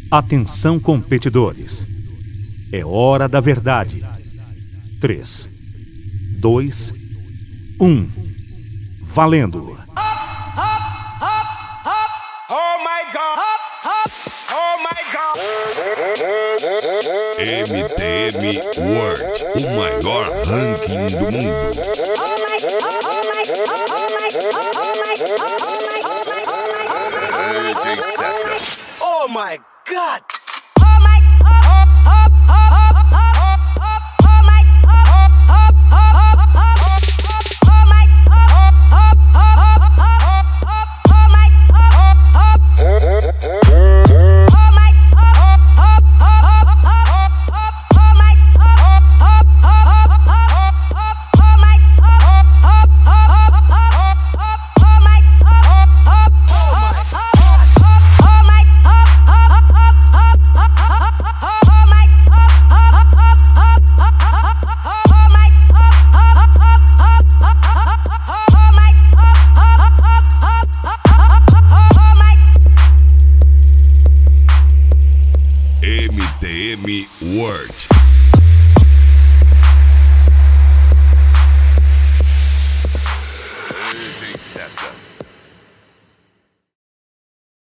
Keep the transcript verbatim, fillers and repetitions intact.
Atenção, competidores. É hora da verdade. três, dois, um. Valendo! Oh my God! Oh my God! M T M World, o maior ranking do mundo. Oh my God! Oh my God! Oh my God! Oh my God! Oh my God! Oh my God! M T M World.